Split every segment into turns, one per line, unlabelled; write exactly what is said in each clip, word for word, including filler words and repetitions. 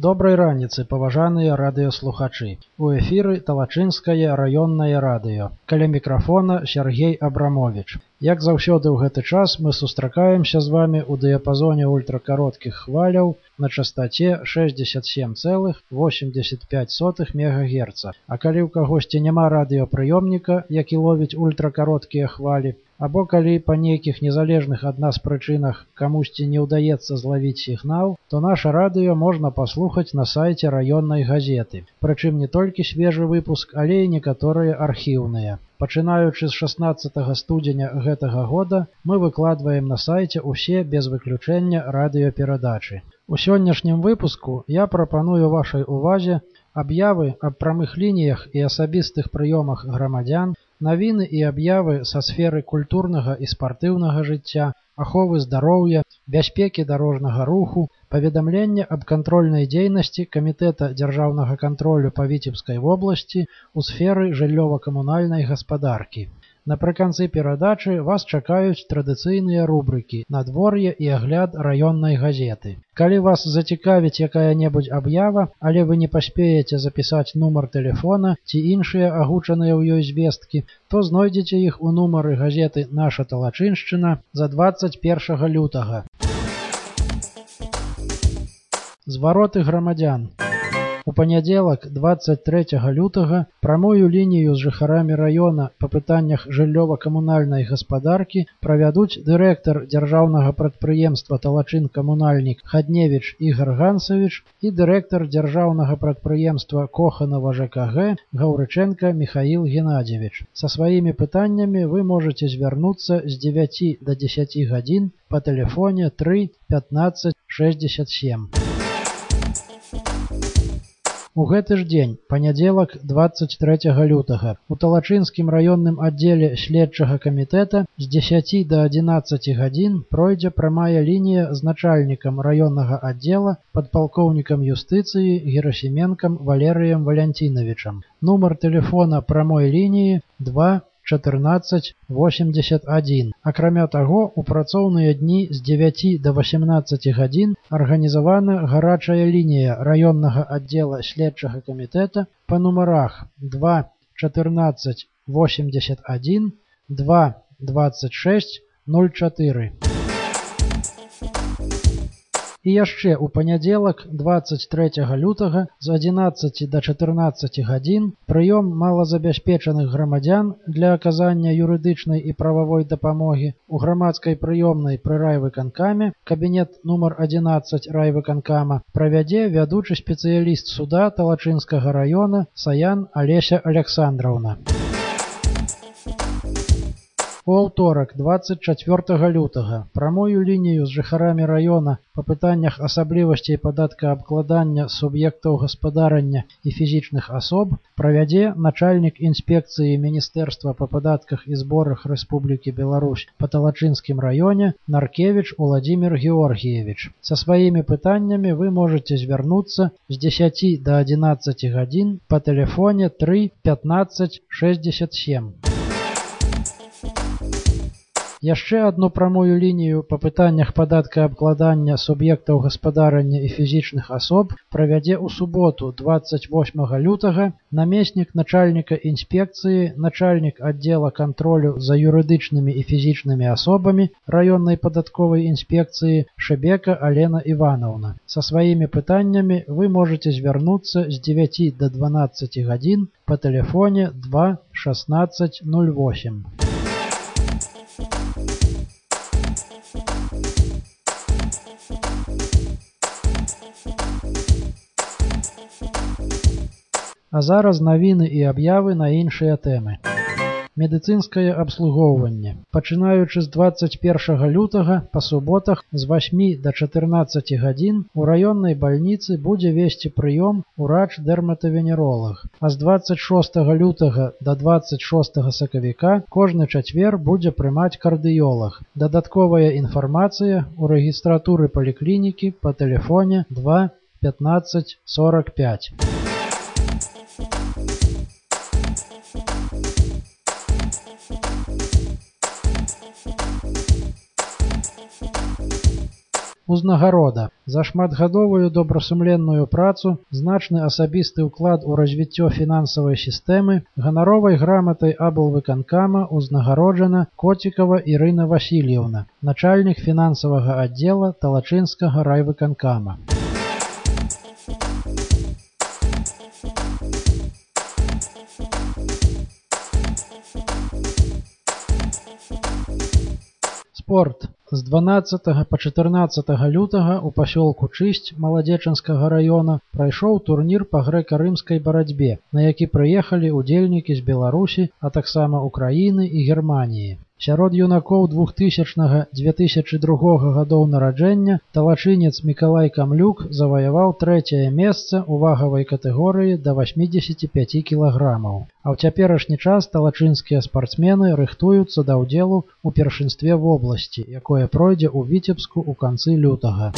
Добрай раніцы, паважаныя радыёслухачы. У эфіры Талачынскае раённае радыё. Каля мікрафона Сергей Абрамович. Як заўсёды ў гэты час мы сустракаемся з вами ў дыяпазоне ультракароткіх хваляў на частаце шэсцьдзесят сем цэлых восемьдесят пять сотых мегагерца. А калі ў кагосьці няма радыёпрыёмніка, які ловіць ультракароткія хвалі, або калі па нейкіх незалежных ад нас прычынах камусьці не ўдаецца злавіць сігнал, то наша радыё можна паслухаць на сайце раённай газеты. Прычым не толькі свежы выпуск, але і некаторыя архіўныя. Пачынаючы з шаснаццатага студзеня гэтага года мы выкладваем на сайце ўсе без выключэння радыёперадачы. У сённяшнім выпуску я прапаную вашай увазе аб'явы аб прамых лініях і асабістых прыёмах грамадзян, навіны і аб'явы са сферы культурнага і спартыўнага жыцця, аховы здароўя, бяспекі дарожнага руху, паведамленне аб кантрольнай дзейнасці Камітэта дзяржаўнага кантролю па Віцебскай вобласці ў сферы жыллёва-камунальнай гаспадаркі. Напрыканцы перадачы вас чакаюць традыцыйныя рубрыкі «Надвор'е» і агляд раённай газеты. Калі вас зацікавіць якая-небудзь аб'ява, але вы не паспееце запісаць нумар тэлефона ці іншыя агучаныя ў ёй звесткі, то знойдзеце іх у нумары газеты «Наша Талачыншчына» за дваццаць першага лютага. Звароты грамадзян. У панядзелак дваццаць трэцяга лютага прамую лінію з жыхарамі раёна па пытаннях жыллёва-камунальнай гаспадаркі правядуць дырэктар дзяржаўнага прадпрыемства «Талачын-камунальнік» Хадневіч Ігар Гансавіч і дырэктар дзяржаўнага прадпрыемства «Коханова ЖКГ» Гаўрыченка Міхаіл Геннадзевіч. Са сваімі пытаннямі вы можаце звярнуцца з дзевяці да дзесяці гадзін па тэлефоне тры пятнаццаць шэсцьдзесят сем. У гэты ж дзень, панядзелак дваццаць трэцяга лютага, у Талачынскім раённым аддзеле следчага камітэта з дзесяці да адзінаццаці гадзін пройдзе прамая лінія з начальнікам раённага аддзела падпалкоўнікам юстыцыі Герасіменкам Валерыем Валянцінавічам. Нумар тэлефона прамой лініі два чатырнаццаць восемьдесят адзін. Акрамя таго, у працоўныя дні з дзевяці да васемнаццаці гадзін арганізавана гарачая лінія раённага аддзела следчага камітэта па нумарах два чатырнаццаць восемьдесят адзін, два дваццаць шэсць ноль чатыры. І яшчэ ў панядзелак дваццаць трэцяга лютага з адзінаццаці да чатырнаццаці гадзін прыём малазабяспечаных грамадзян для аказання юрыдычнай і прававой дапамогі у грамадскай прыёмнай пры райвыканкаме, кабінет нумар адзінаццаць райвыканкама, правядзе вядучы спецыяліст суда Талачынскага раёна Саян Алеся Александраўна. У аўторак дваццаць чацвёртага лютага прамую лінію з жыхарамі раёна па пытаннях асаблівасцей падаткаабкладання суб'ектаў гаспадарання і фізічных асоб правядзе начальнік інспекцыі Міністэрства па падатках і зборах Рэспублікі Беларусь па Талачынскім раёне Наркевіч Уладзімір Георгіевіч. Са сваімі пытаннямі вы можаце звярнуцца з дзесяці да адзінаццаці гадзін па тэлефоне тры пятнаццаць шэсцьдесят сем. Яшчэ адну прамую лінію па пытаннях падаткаабкладання суб'ектаў гаспадарання і фізічных асоб правядзе ў суботу дваццаць восьмага лютага намеснік начальніка інспекцыі, начальнік аддзела кантролю за юрыдычнымі і фізічнымі асобамі раённай падатковай інспекцыі Шэбека Алена Іванаўна. Са сваімі пытаннямі вы можаце звярнуцца з дзевяці да дванаццаці гадзін па тэлефоне два шаснаццаць ноль восемь. А зараз навіны і аб'явы на іншыя тэмы. Медыцынскае абслугоўванне. Пачынаючы з дваццаць першага лютага па суботах з васьмі да чатырнаццаці гадзін у раённай бальніцы будзе весці прыём урач-дэрматавенеролаг. А з дваццаць шостага лютага да дваццаць шостага сакавіка кожны чацвер будзе прымаць кардыёлаг. Дадатковая інфармацыя ў рэгістратуры паліклінікі па тэлефоне два пятнаццаць сорок пять. Узнагарода за шматгадовую добрасумленную працу, значны асабісты ўклад у развіццё фінансавай сістэмы, ганаровай граматай аблвыканкама узнагароджана Коцікава Ірына Васильевна, начальнік фінансавага аддзела Талачынскага райвыканкама. Спорт. З дванаццатага па чатырнаццатага лютага ў пасёлку Чысць Маладзечанскага района прайшоў турнір па грэка-рымскай барацьбе, на які прыехалі ўдзельнікі з Беларусі, а таксама Украіны і Германіі. Сярод юнакоў двухтысячнага - дзве тысячы другога гадоў нараджэння талачынец Мікалай Камлюк заваяваў трэцяе месца ў вагавай катэгорыі да васьмідзесяці пяці кілаграмаў. А ў цяперашні час талачынскія спартсмены рыхтуюцца да ўдзелу ў першынстве вобласці, якое пройдзе ў Віцебску ў канцы лютага.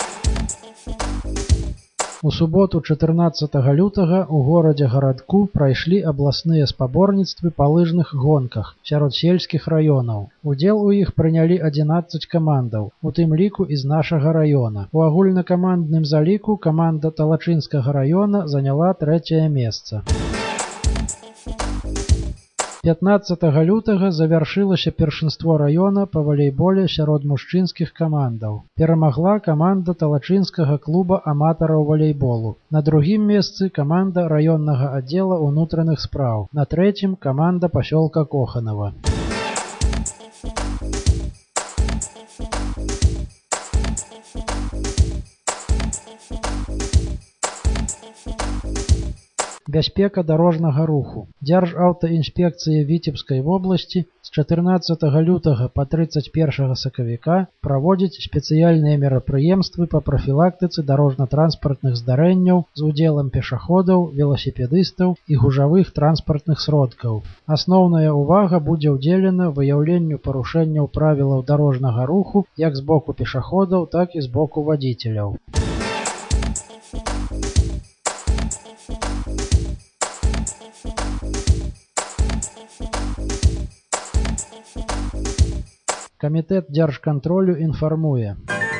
У суботу чатырнаццатага лютага ў горадзе Гарадку прайшлі абласныя спаборніцтвы па лыжных гонках сярод сельскіх раёнаў. Удзел у іх прынялі адзінаццаць камандаў, у тым ліку і з нашага раёна. У агульнакамандным заліку каманда Талачынскага раёна заняла трэцяе месца. пятнаццатага лютага завяршылася першынство раёна па валейболе сярод мужчынскіх камандаў. Перамагла каманда Талачынскага клуба аматараў валейболу. На другім месцы каманда раённага аддзела ўнутраных спраў. На трэцім каманда пасёлка Коханова. Бяспека дарожнага руху. Дзяржаўтаінспекцыя Віцебскай вобласці з чатырнаццатага лютага па трыццаць першага сакавіка праводзіць спецыяльныя мерапрыемствы па прафілактыцы дарожна-транспартных здарэнняў з удзелам пешаходаў, веласіпедыстаў і гужавых транспартных сродкаў. Асноўная ўвага будзе ўдзелена выяўленню парушэнняў правілаў дарожнага руху як з боку пешаходаў, так і з боку вадзіцеляў. Камітэт дзяржкантролю інфармуе.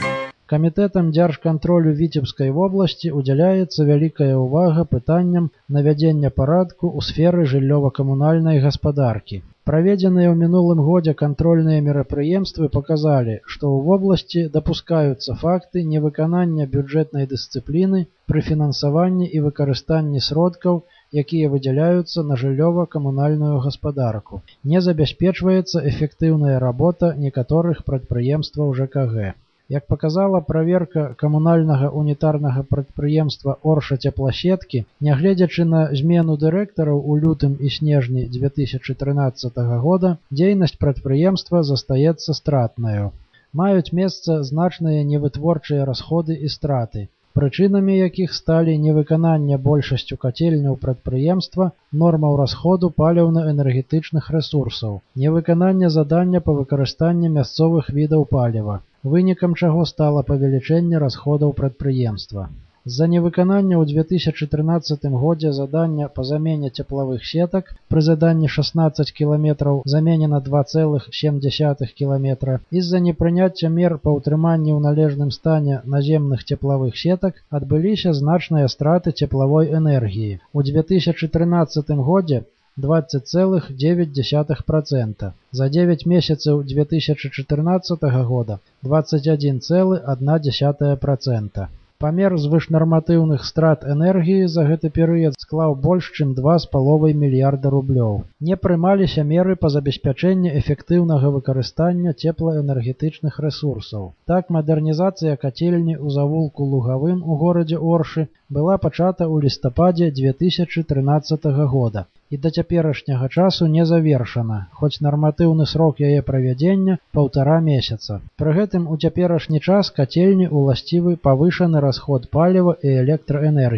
Камітэтам дзяржкантролю Віцебскай вобласці удзяляецца вялікая ўвага пытанням навядзення парадку ў сферы жыллёва-камунальнай гаспадаркі. Праведзеныя ў мінулым годзе кантрольныя мерапрыемствы паказалі, што ў вобласці дапускаюцца факты невыканання бюджэтнай дысцыпліны пры фінансаванні і выкарыстанні сродкаў, якія выдзяляюцца на жыллёва-камунальную гаспадарку. Не забяспечваецца эфектыўная работа некаторых прадпрыемстваў ЖКГ. Як паказала праверка камунальнага унітарнага прадпрыемства Орша-цепласеткі, нягледзячы на змену дырэктараў у лютым і снежні дзве тысячы трынаццатага года, дзейнасць прадпрыемства застаецца стратнаю. Маюць месца значныя невытворчыя расходы і страты, прычынамі якіх сталі невыканання большасцю кацельняў прадпрыемства нормаў расходу паліўна-энергетычных рэсурсаў, невыканання задання па выкарыстанні мясцовых відаў паліва, вынікам чаго стала павелічэнне расходаў прадпрыемства. З-за невыканання ў дзве тысячы трынаццатым годзе задання па замене цеплавых сетак пры заданні шаснаццаць кіламетраў заменена два цэлых сем дзесятых кіламетра, і з-за непрыняцця мер па ўтрыманні ў належным стане наземных цеплавых сетак адбыліся значныя страты цеплавой энергіі. У дзве тысячы трынаццатым годзе дваццаць цэлых дзевяць дзесятых працэнта. За дзевяць месяцаў дзве тысячы чатырнаццатага года дваццаць адзін цэлы адна дзесятая працэнта. Памер звышнарматыўных страт энергіі за гэты перыяд склаў больш чым два з паловай мільярда рублёў. Не прымаліся меры па забеспячэнні эфектыўнага выкарыстання цеплаэнергетычных рэсурсаў. Так, мадэрнізацыя кацельні ў завулку Лугавым у горадзе Оршы была пачата ў лістападзе дзве тысячы трынаццатага года і да цяперашняга часу не завершана, хоць нарматыўны срок яе правядзення паўтара месяца. Пры гэтым у цяперашні час кацельні ўласцівы павышаны расход паліва і электраэнергіі.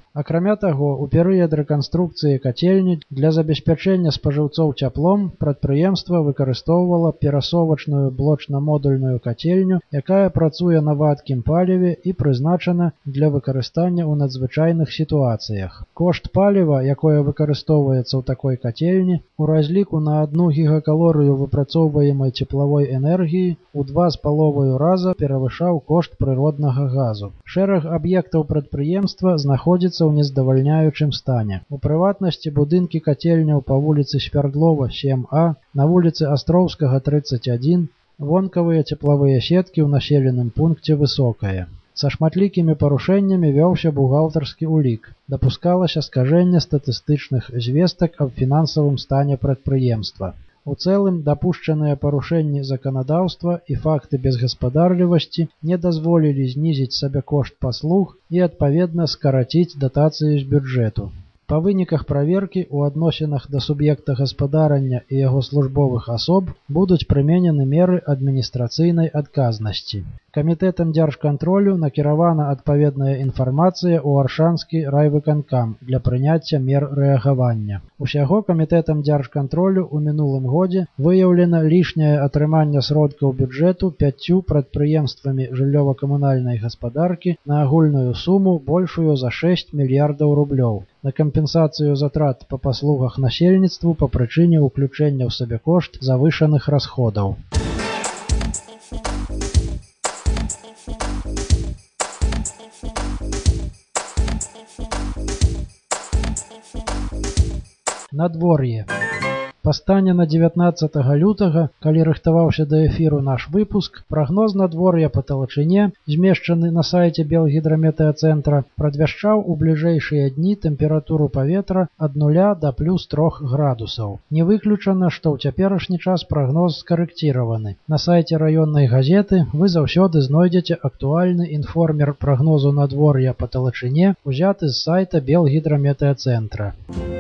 Акрамя таго, у перыяд рэканструкцыі кацельні для забеспячэння спажыўцоў цяплом прадпрыемства выкарыстоўвала перасовачную блочна-модульную кацельню, якая працуе на вадкім паліве і прызначана для выкарыстання ў надзвычайных сітуацыях. Кошт паліва, якое выкарыстоўваецца ў такой кацельні, у разліку на адну гігакалорыю выпрацоўваемай цеплавой энергіі у два з паловаю раза перавышаў кошт прыроднага газу. Шэраг аб'ектаў прадпрыемства знаходзіцца ў нездавальняючым стане. У прыватнасці будынкі кацельняў па вуліцы Свярдлова сем А, на вуліцы Астроўскага трыццаць адзін, вонкавыя цеплавыя сеткі ў населеным пункце высокае. Са шматлікімі парушэннямі вёўся бухгалтарскі ўлік. Дапускалася скажэнне статыстычных звестак аб фінансавым стане прадпрыемства. У цэлым дапушчаныя парушэнні заканадаўства і факты безгаспадарлівасці не дазволілі знізіць сабекошт паслуг і адпаведна скараціць датацыі з бюджэту. Па выніках праверкі ў адносінах да суб'екта гаспадарання і яго службовых асоб будуць прыменены меры адміністрацыйнай адказнасці. Камітэтам дзяржкантролю накіравана адпаведная інфармацыя ў Аршанскі райвыканкам для прыняцця мер рэагавання. Усяго камітэтам дзяржкантролю ў мінулым годзе выяўлена лішняе атрыманне сродкаў бюджэту пяццю прадпрыемствамі жыллёва-камунальнай гаспадаркі на агульную суму большую за шэсць мільярдаў рублёў на кампенсацыю затрат па паслугах насельніцтву па прычыне ўключэння ў сабекошт завышаных расходаў. Надвор'е. Па стане на дзевятнаццатага лютага, калі рыхтаваўся да эфіру наш выпуск, прагноз надвор'я па талачыне, змешчаны на сайце Белгідраметэацэнтра, прадвяшчаў у бліжэйшыя дні тэмпературу паветра ад нуля да плюс трох градусаў. Не выключана, што ў цяперашні час прагноз скарэкціраваны. На сайце раённай газеты вы заўсёды знойдзеце актуальны інформер прагнозу надвор'я па талачыне, узяты з сайта Белгідраметэацэнтра.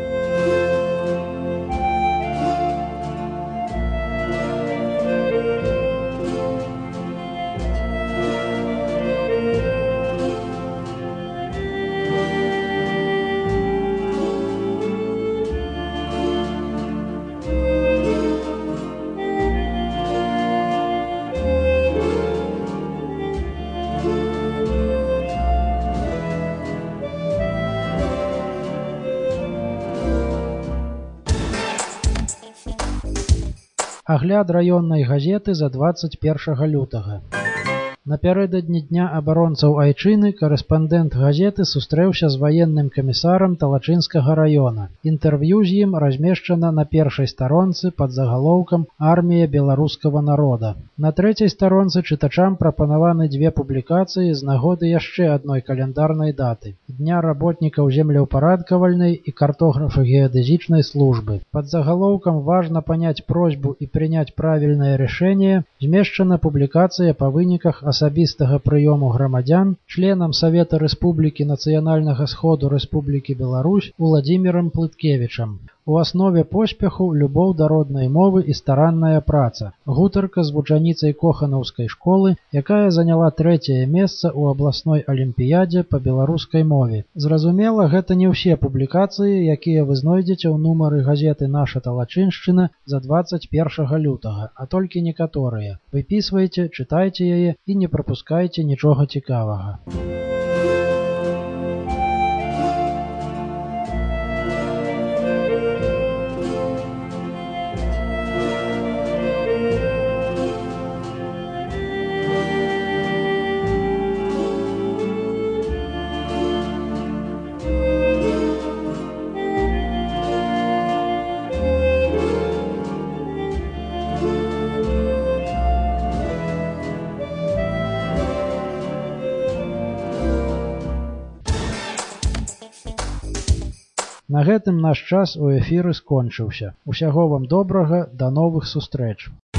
Агляд раённай газеты за дваццаць першага лютага. Напярэдадні дня абаронцаў Айчыны карэспандэнт газеты сустрэўся з ваенным камісарам Талачынскага раёна. Інтэрв'ю з ім размешчана на першай старонцы пад загалоўкам «Армія беларускага народа». На трэцяй старонцы чытачам прапанаваны дзве публікацыі з нагоды яшчэ адной каляндарнай даты – Дня работнікаў землеўпарадкавальнай і картографа геадэзічнай службы. Пад загалоўкам «Важно понять просьбу и принять правильное решение» змешчана публікацыя па выніках асабістага прыёму грамадзян членам Савета Рэспублікі Нацыянальнага сходу Рэспублікі Беларусь Уладзімірам Плыткевічам. У аснове поспеху любоў да роднай мовы і старанная праца. Гутарка з вучаніцай Коханаўскай школы, якая заняла трэцяе месца ў абласной алімпіядзе па беларускай мове. Зразумела, гэта не ўсе публікацыі, якія вы знойдзеце ў нумары газеты «Наша Талачыншчына» за дваццаць першага лютага, а толькі некаторыя. Выпісвайце, чытайце яе і не прапускайце нічога цікавага. На гэтым наш час у эфіры скончыўся. Усяго вам добрага, да новых сустрэч.